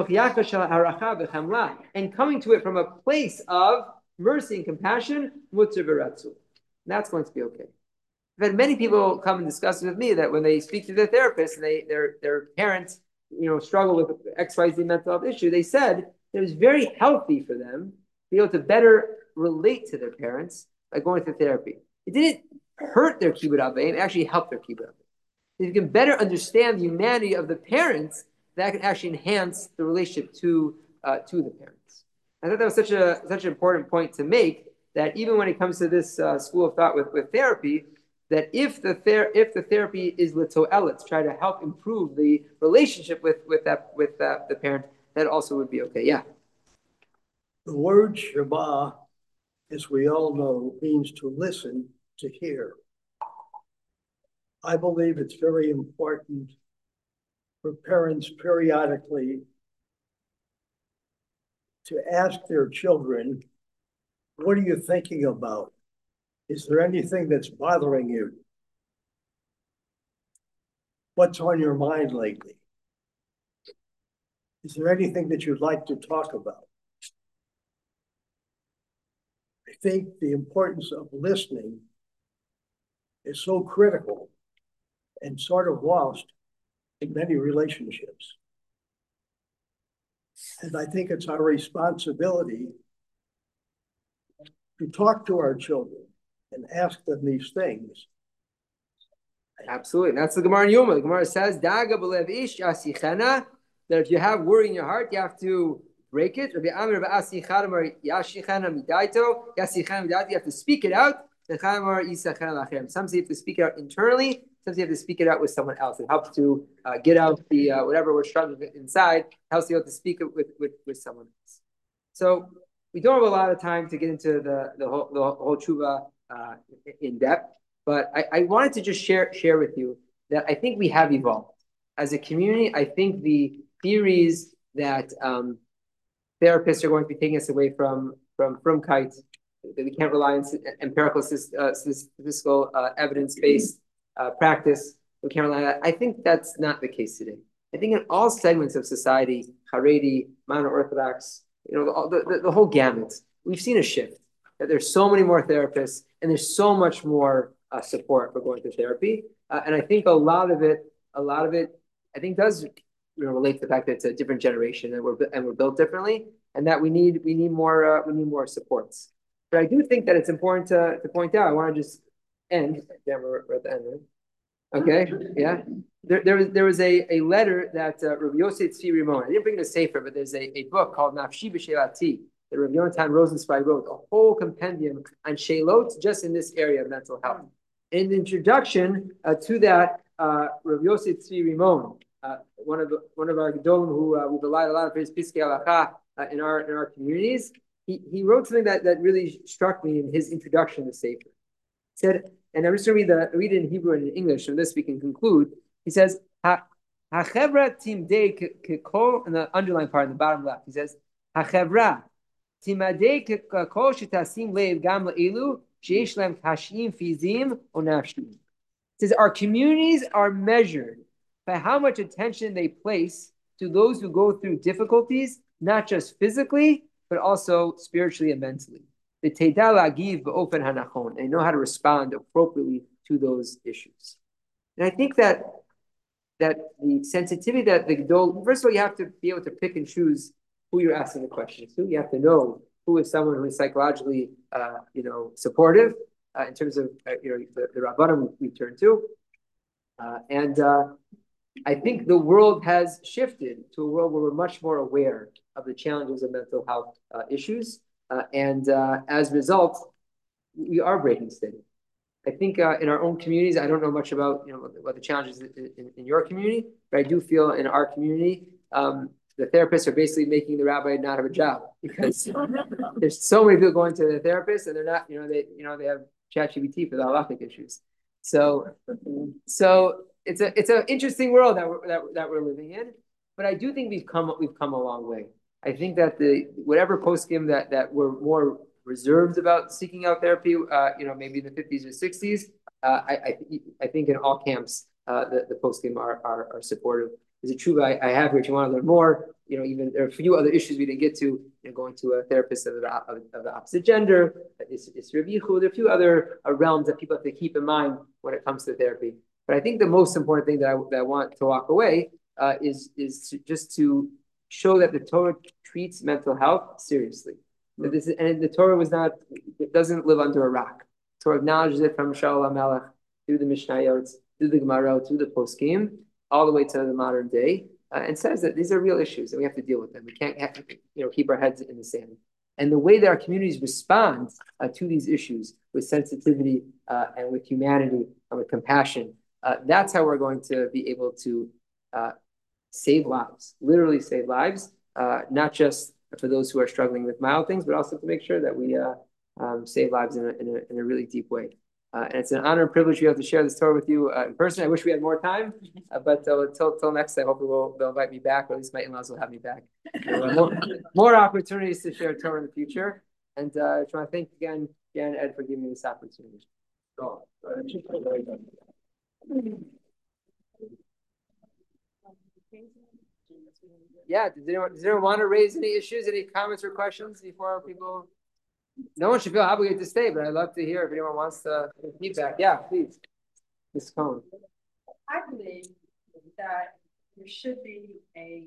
S2: coming to it from a place of mercy and compassion, that's going to be okay. I've had many people come and discuss with me that when they speak to their therapist and their parents, struggle with XYZ mental health issue, they said it was very healthy for them to be able to better relate to their parents by going through therapy. It didn't hurt their kibud avim, it actually helped their kibud avim. If you can better understand the humanity of the parents, that can actually enhance the relationship to the parents. I thought that was such an important point to make, that even when it comes to this school of thought with therapy, that if the therapy is l'to'elet, to try to help improve the relationship with the parent, that also would be okay. Yeah.
S10: The word Shema, as we all know, means to listen, to hear. I believe it's very important for parents periodically to ask their children, what are you thinking about? Is there anything that's bothering you? What's on your mind lately? Is there anything that you'd like to talk about? I think the importance of listening is so critical and sort of lost in many relationships. And I think it's our responsibility to talk to our children and ask them these things.
S2: Absolutely. That's the Gemara in Yoma. The Gemara says, Daga b'lev ish yasichena, that if you have worry in your heart, you have to break it. You have to speak it out. Some say you have to speak it out internally. Some say you have to speak it out with someone else. It helps to get out the whatever we're struggling with inside. It helps you to speak it with someone else. So we don't have a lot of time to get into the whole tshuva in depth, but I wanted to just share with you that I think we have evolved as a community. I think the theories that therapists are going to be taking us away from kite, that we can't rely on empirical statistical evidence-based practice. We can't rely on that. I think that's not the case today. I think in all segments of society, Haredi, Mono-Orthodox, the whole gamut, we've seen a shift. That there's so many more therapists and there's so much more support for going to therapy. And I think a lot of it, I think does relate to the fact that it's a different generation and we're built differently, and that we need more supports. But I do think that it's important to point out, I want to just end, then we're at the end, right? Okay, yeah. There was a letter that Rabbi Yosef Tzvi Rimon, I didn't bring the Sefer, but there's a book called Nafshi B'Shelati that Rabbi Yonatan Rosenzweig wrote, a whole compendium on Shelot just in this area of mental health. In the introduction to that, Rabbi Yosef Tzvi Rimon, one of our Gedolim who we relied a lot of his Piskei Halacha in our communities, he wrote something that really struck me in his introduction to Sefer. He said, and I'm just going to read it in Hebrew and in English, so this we can conclude. He says, "Hachevra timdei kekol," in the underlined part in the bottom left. He says, "Hachevra timdei kekol shetasim leiv gam le'ilu sheyesh lem kashim fizim or nafshim." It says our communities are measured by how much attention they place to those who go through difficulties, not just physically, but also spiritually and mentally. And they know how to respond appropriately to those issues. And I think that the sensitivity that the Gedol, first of all, you have to be able to pick and choose who you're asking the questions to. You have to know who is someone who is psychologically, supportive in terms of, the Rabbanim we turn to. I think the world has shifted to a world where we're much more aware of the challenges of mental health issues. As a result, we are breaking steady. I think in our own communities, I don't know much about what the challenges in your community, but I do feel in our community, the therapists are basically making the rabbi not have a job because there's so many people going to the therapist and they're not, they have ChatGPT for the halachic issues. So it's an interesting world that we're living in, but I do think we've come a long way. I think that whatever poskim that were more reserved about seeking out therapy, maybe in the 50s or 60s, I think in all camps, the poskim are supportive. Is it true? I have here, if you want to learn more, even there are a few other issues we didn't get to, going to a therapist of the opposite gender, it's Revichu, there are a few other realms that people have to keep in mind when it comes to therapy. But I think the most important thing that I want to walk away is to show that the Torah treats mental health seriously. And the Torah doesn't live under a rock. The Torah acknowledges it from Shaul HaMelech through the Mishnayot, through the Gemara, through the Poskim, all the way to the modern day, and says that these are real issues and we have to deal with them. We can't keep our heads in the sand. And the way that our communities respond to these issues with sensitivity and with humanity and with compassion, that's how we're going to be able to save lives, literally save lives, not just for those who are struggling with mild things, but also to make sure that we save lives in a really deep way. And it's an honor and privilege to be able to share this Torah with you in person. I wish we had more time, but till next time, hopefully they'll invite me back, or at least my in-laws will have me back. More opportunities to share Torah in the future. And I just want to thank again, Ed, for giving me this opportunity. Yeah, does anyone want to raise any issues, any comments or questions before people? No one should feel obligated to stay, but I'd love to hear if anyone wants to feedback. Yeah, please. Ms. Cohen.
S4: I believe that there should be a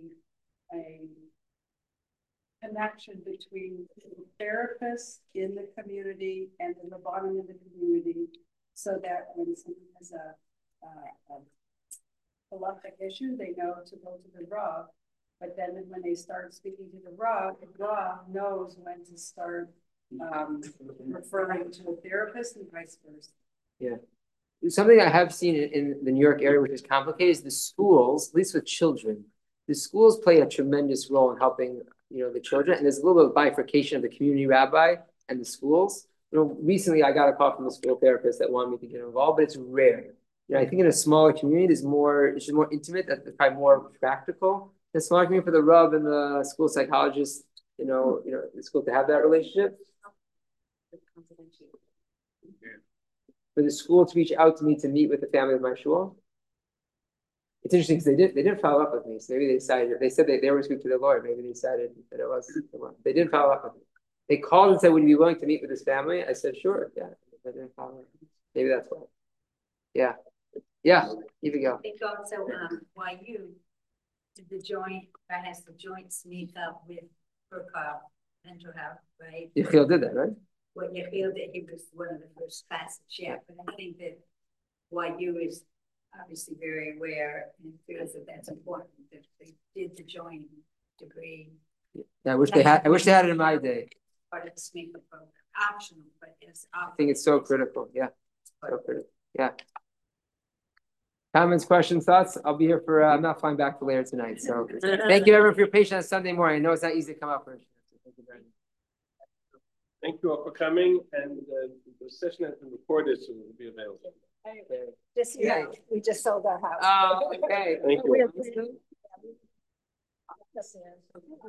S4: connection between the therapists in the community and the Rabbanim in the community, so that when someone has a halachic issue, they know to go to the Rav. But then when they start speaking to the Rav knows when to start referring to a therapist and vice versa.
S2: Yeah. Something I have seen in the New York area, which is complicated, is the schools, at least with children, the schools play a tremendous role in helping, the children. And there's a little bit of bifurcation of the community rabbi and the schools. Recently I got a call from a school therapist that wanted me to get involved, but it's rare. I think in a smaller community, it's just more intimate, that's probably more practical. The smaller community for the Rav and the school psychologist, it's cool to have that relationship. For the school to reach out to me to meet with the family of my shul. It's interesting because they didn't follow up with me. So maybe they said they were speaking to their lawyer. Maybe they decided that it was the one. They didn't follow up with me. They called and said, would you be willing to meet with this family? I said, sure. Yeah. They didn't follow up. Maybe that's why. Yeah. Yeah. Here we go.
S11: I think also YU did the joints meet up with Brookhoff mental health, right?
S2: Yechiel did that, right?
S11: what you feel that he was one of the first facets, yeah, but I think that YU is obviously very aware and feels that that's important, that they did the joint degree.
S2: Yeah, I wish they had it in my day.
S11: Part of the SMECA program, optional, but it's.
S2: I think it's so critical, yeah, so critical, yeah. Comments, questions, thoughts? I'll be here for, I'm not flying back to later tonight, so thank you everyone for your patience on Sunday morning. I know it's not easy to come out for. Thank you very much.
S12: Thank you all for coming, and the session has been recorded, so it will be available.
S4: Just, yeah, we just sold our house.
S2: Oh, okay.
S12: Thank you.